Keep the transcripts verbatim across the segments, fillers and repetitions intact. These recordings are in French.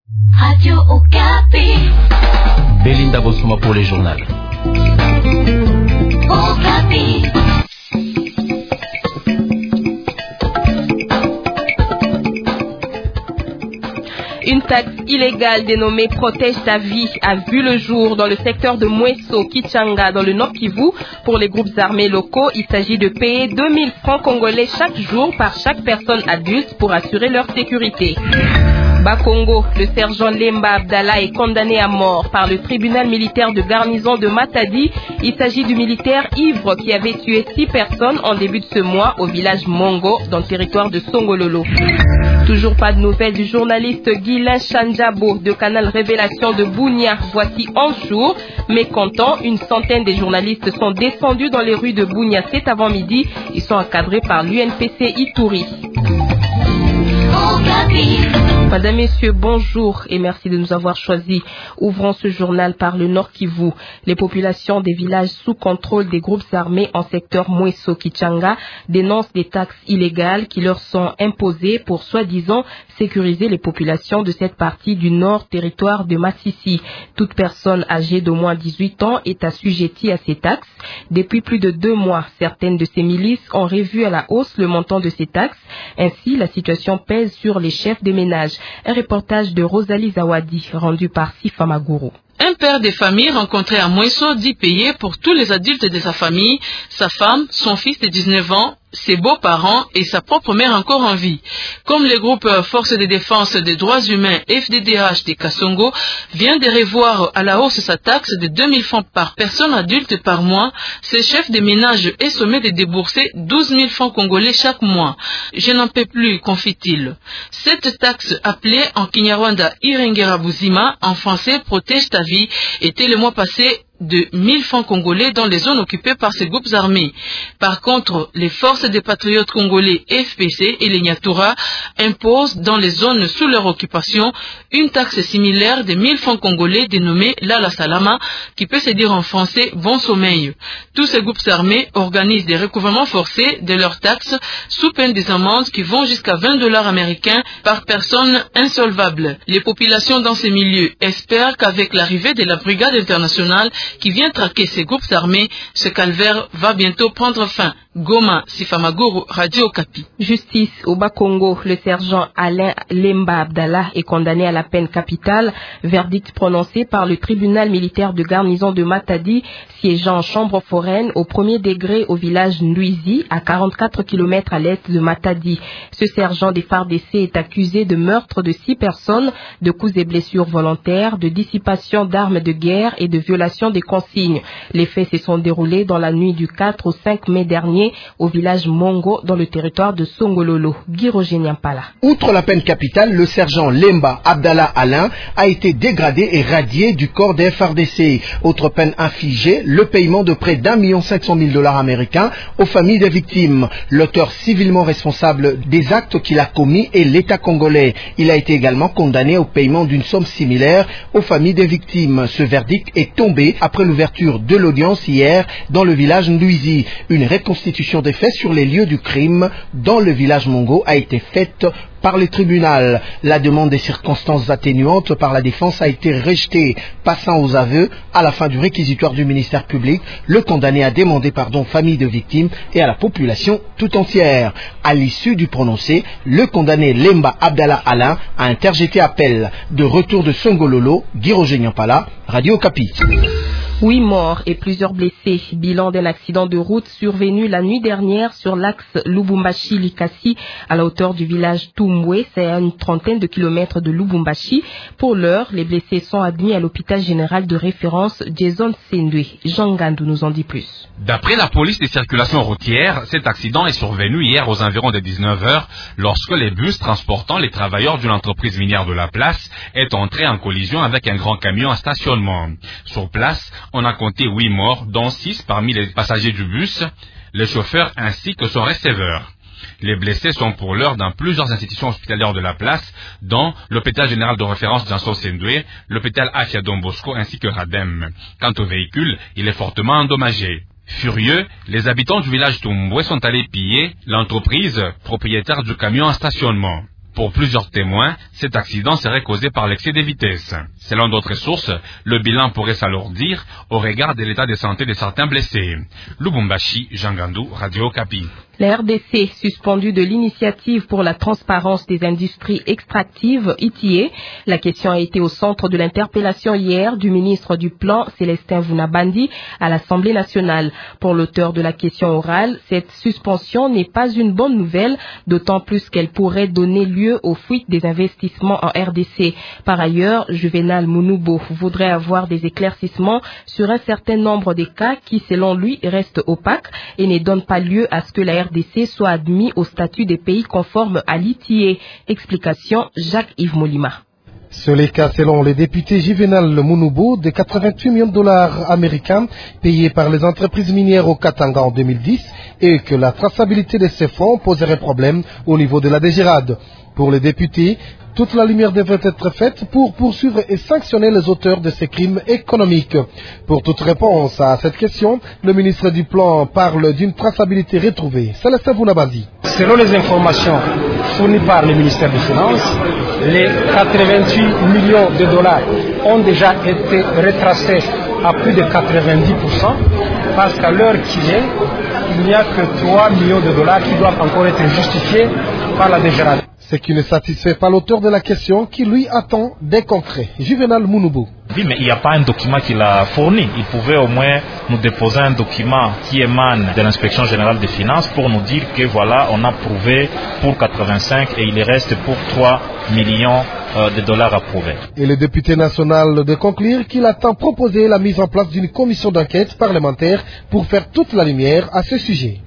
Radio Okapi. Belinda Bosuma pour les journaux. Okapi. Une taxe illégale dénommée Protège ta vie a vu le jour dans le secteur de Mweso, Kichanga, dans le Nord Kivu. Pour les groupes armés locaux, il s'agit de payer deux mille francs congolais chaque jour par chaque personne adulte pour assurer leur sécurité. Bakongo, le sergent Lemba Abdallah est condamné à mort par le tribunal militaire de garnison de Matadi. Il s'agit du militaire ivre qui avait tué six personnes en début de ce mois au village Mongo, dans le territoire de Songololo. Toujours pas de nouvelles du journaliste Guilain Chanjabo de Canal Révélation de Bunia. Voici onze jours. Mécontents, une centaine de journalistes sont descendus dans les rues de Bunia cet avant-midi. Ils sont encadrés par l'U N P C Ituri. Madame, Messieurs, bonjour et merci de nous avoir choisis. Ouvrons ce journal par le Nord Kivu. Les populations des villages sous contrôle des groupes armés en secteur Mweso Kichanga dénoncent des taxes illégales qui leur sont imposées pour soi-disant sécuriser les populations de cette partie du nord territoire de Massissi. Toute personne âgée d'au moins dix-huit ans est assujettie à ces taxes. Depuis plus de deux mois, certaines de ces milices ont revu à la hausse le montant de ces taxes. Ainsi, la situation pèse sur les chefs des ménages. Un reportage de Rosalie Zawadi, rendu par Sifa Maguru. Un père de famille rencontré à Mweso dit payer pour tous les adultes de sa famille, sa femme, son fils de dix-neuf ans, ses beaux-parents et sa propre mère encore en vie. Comme le groupe Force de défense des droits humains F D D H de Kasongo vient de revoir à la hausse sa taxe de deux mille francs par personne adulte par mois, ce chef de ménage est sommé de débourser douze mille francs congolais chaque mois. Je n'en peux plus, confie-t-il. Cette taxe appelée en Kinyarwanda Irengerabuzima, en français Protège ta vie, était le mois passé de mille francs congolais dans les zones occupées par ces groupes armés. Par contre, les forces des patriotes congolais F P C et les Nyatura imposent dans les zones sous leur occupation une taxe similaire de mille francs congolais dénommée Lala Salama, qui peut se dire en français bon sommeil. Tous ces groupes armés organisent des recouvrements forcés de leurs taxes sous peine des amendes qui vont jusqu'à vingt dollars américains par personne insolvable. Les populations dans ces milieux espèrent qu'avec l'arrivée de la brigade internationale qui vient traquer ces groupes armés, ce calvaire va bientôt prendre fin. Goma, Sifamaguru, Radio Okapi. Justice au Bas-Congo, le sergent Alain Lemba Abdallah est condamné à la peine capitale. Verdict prononcé par le tribunal militaire de garnison de Matadi, siégeant en chambre foraine au premier degré au village Nduizi, à quarante-quatre kilomètres à l'est de Matadi. Ce sergent des F A R D C est accusé de meurtre de six personnes, de coups et blessures volontaires, de dissipation d'armes de guerre et de violation des consignes. Les faits se sont déroulés dans la nuit du quatre au cinq mai dernier au village Mongo dans le territoire de Songololo. Guy Nyampala. Outre la peine capitale, le sergent Lemba Abdallah Alain a été dégradé et radié du corps des F A R D C. Autre peine infligée, le paiement de près d'un million cinq cent mille dollars américains aux familles des victimes. L'auteur civilement responsable des actes qu'il a commis est l'État congolais. Il a été également condamné au paiement d'une somme similaire aux familles des victimes. Ce verdict est tombé après l'ouverture de l'audience hier dans le village Nduizi. Une reconstitution des faits sur les lieux du crime dans le village Mongo a été faite par le tribunal. La demande des circonstances atténuantes par la défense a été rejetée. Passant aux aveux, à la fin du réquisitoire du ministère public, le condamné a demandé pardon aux familles de victimes et à la population tout entière. À l'issue du prononcé, le condamné Lemba Abdallah Alain a interjeté appel. De retour de Songololo, Guy Nyampala, Radio Okapi. Huit morts et plusieurs blessés. Bilan d'un accident de route survenu la nuit dernière sur l'axe Lubumbashi-Likasi à la hauteur du village Tumbwe. C'est à une trentaine de kilomètres de Lubumbashi. Pour l'heure, les blessés sont admis à l'hôpital général de référence Jason Sendwe. Jean Gandou nous en dit plus. D'après la police des circulations routières, cet accident est survenu hier aux environs de dix-neuf heures lorsque les bus transportant les travailleurs d'une entreprise minière de la place est entré en collision avec un grand camion à stationnement. Sur place, on a compté huit morts, dont six parmi les passagers du bus, le chauffeur ainsi que son receveur. Les blessés sont pour l'heure dans plusieurs institutions hospitalières de la place, dont l'hôpital général de référence Janso Sendwe, l'hôpital Afia Don Bosco ainsi que Radem. Quant au véhicule, il est fortement endommagé. Furieux, les habitants du village Tumbwe sont allés piller l'entreprise propriétaire du camion en stationnement. Pour plusieurs témoins, cet accident serait causé par l'excès de vitesse. Selon d'autres sources, le bilan pourrait s'alourdir au regard de l'état de santé de certains blessés. Lubumbashi, Jean Gandou, Radio Okapi. La R D C, suspendue de l'initiative pour la transparence des industries extractives, I T I E. La question a été au centre de l'interpellation hier du ministre du Plan, Célestin Vunabandi, à l'Assemblée nationale. Pour l'auteur de la question orale, cette suspension n'est pas une bonne nouvelle, d'autant plus qu'elle pourrait donner lieu aux fuites des investissements en R D C. Par ailleurs, Juvenal Mounoubo voudrait avoir des éclaircissements sur un certain nombre des cas qui, selon lui, restent opaques et ne donnent pas lieu à ce que la R D C soit admis au statut des pays conformes à l'I T I E. Explication Jacques-Yves Molima. C'est le cas selon les députés Juvenal Mounoubo de quatre-vingt-huit millions de dollars américains payés par les entreprises minières au Katanga en deux mille dix et que la traçabilité de ces fonds poserait problème au niveau de la D G R A D. Pour les députés, toute la lumière devrait être faite pour poursuivre et sanctionner les auteurs de ces crimes économiques. Pour toute réponse à cette question, le ministre du Plan parle d'une traçabilité retrouvée. Célestin Vunabandi. Selon les informations fournies par le ministère des Finances, les quatre-vingt-huit millions de dollars ont déjà été retracés à plus de quatre-vingt-dix pour cent parce qu'à l'heure qu'il est, il n'y a que trois millions de dollars qui doivent encore être justifiés par la D G R A D. Ce qui ne satisfait pas l'auteur de la question qui lui attend des concrets. Juvenal Mounoubo. Oui, mais il n'y a pas un document qu'il a fourni. Il pouvait au moins nous déposer un document qui émane de l'inspection générale des finances pour nous dire que voilà, on a prouvé pour quatre-vingt-cinq et il reste pour trois millions de dollars approuvés. Et le député national de conclure qu'il attend proposer la mise en place d'une commission d'enquête parlementaire pour faire toute la lumière à ce sujet.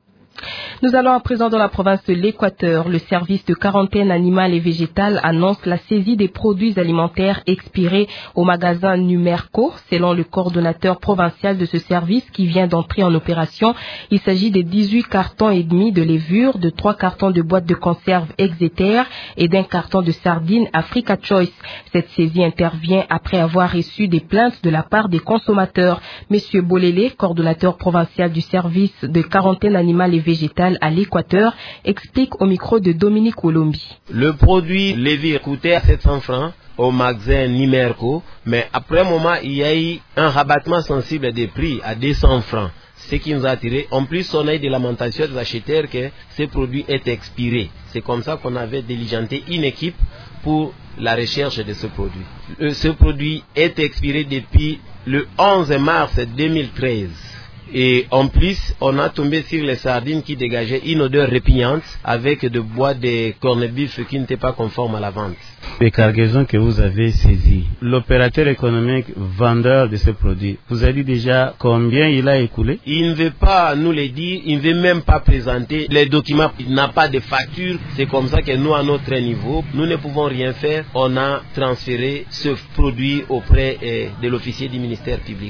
Nous allons à présent dans la province de l'Équateur. Le service de quarantaine animale et végétale annonce la saisie des produits alimentaires expirés au magasin Numerco. Selon le coordonnateur provincial de ce service qui vient d'entrer en opération, il s'agit de dix-huit cartons et demi de levure, de trois cartons de boîtes de conserve Exeter et d'un carton de sardines Africa Choice. Cette saisie intervient après avoir reçu des plaintes de la part des consommateurs. Monsieur Bolélé, coordonnateur provincial du service de quarantaine animale et végétale à l'Équateur, explique au micro de Dominique Olombi. Le produit levure coûtait sept cents francs au magasin Numerco, mais après un moment, il y a eu un rabattement sensible des prix à deux cents francs. Ce qui nous a attiré. En plus, on a eu de lamentation des acheteurs que ces produits étaient expirés. C'est comme ça qu'on avait diligenté une équipe pour la recherche de ce produit. Euh, ce produit est expiré depuis le onze mars deux mille treize. Et en plus, on a tombé sur les sardines qui dégageaient une odeur répugnante avec de bois de corned-beef qui n'étaient pas conformes à la vente. Les cargaisons que vous avez saisies, l'opérateur économique vendeur de ce produit, vous avez dit déjà combien il a écoulé? Il ne veut pas nous le dire, il ne veut même pas présenter les documents, il n'a pas de facture. C'est comme ça que nous, à notre niveau, nous ne pouvons rien faire. On a transféré ce produit auprès eh, de l'officier du ministère public.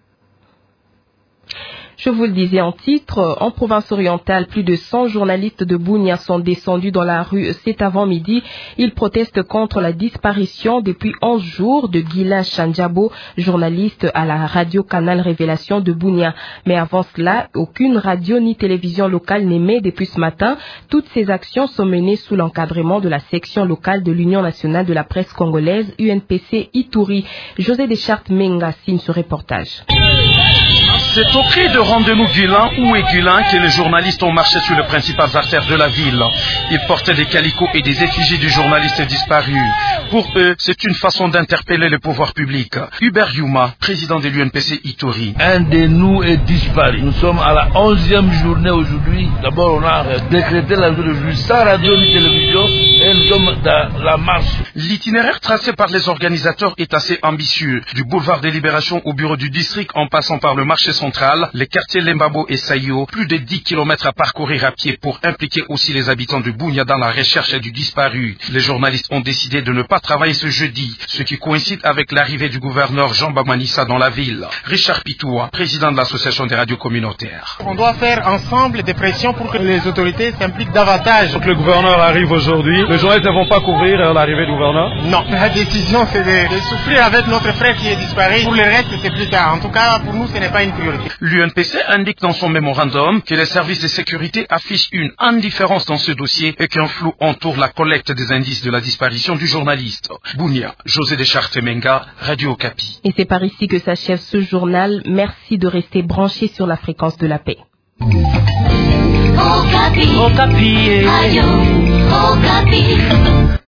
Je vous le disais en titre, en province orientale, plus de cent journalistes de Bunia sont descendus dans la rue cet avant-midi. Ils protestent contre la disparition depuis onze jours de Gila Chanjabo, journaliste à la radio Canal Révélation de Bunia. Mais avant cela, aucune radio ni télévision locale n'émet depuis ce matin. Toutes ces actions sont menées sous l'encadrement de la section locale de l'Union nationale de la presse congolaise, U N P C Ituri. José Deschartes Menga signe ce reportage. C'est au cri de rendez-nous Guilan ou Aiguilan que les journalistes ont marché sur les principales artères de la ville. Ils portaient des calicots et des effigies du journaliste disparu. Pour eux, c'est une façon d'interpeller le pouvoir public. Hubert Yuma, président de l'U N P C Ituri. Un de nous est disparu. Nous sommes à la onzième journée aujourd'hui. D'abord, on a décrété la journée d'aujourd'hui sans radio ni télévision et nous sommes dans la marche. L'itinéraire tracé par les organisateurs est assez ambitieux. Du boulevard des Libérations au bureau du district en passant par le marché central, les quartiers Lembabo et Sayo, plus de dix kilomètres à parcourir à pied pour impliquer aussi les habitants de Bunia dans la recherche du disparu. Les journalistes ont décidé de ne pas travailler ce jeudi, ce qui coïncide avec l'arrivée du gouverneur Jean Bamanissa dans la ville. Richard Pitoua, président de l'association des radios communautaires. On doit faire ensemble des pressions pour que les autorités s'impliquent davantage. Donc le gouverneur arrive aujourd'hui. Les journalistes ne vont pas couvrir l'arrivée du gouverneur? Non. La décision c'est de, de souffrir avec notre frère qui est disparu. Pour le reste c'est plus tard. En tout cas pour nous ce n'est pas une priorité. sécurité. L'U N P C indique dans son mémorandum que les services de sécurité affichent une indifférence dans ce dossier et qu'un flou entoure la collecte des indices de la disparition du journaliste. Bounia, José Deschartes-Menga, Radio Okapi. Et c'est par ici que s'achève ce journal. Merci de rester branché sur la fréquence de la paix. Okapi. Okapi. Radio Okapi.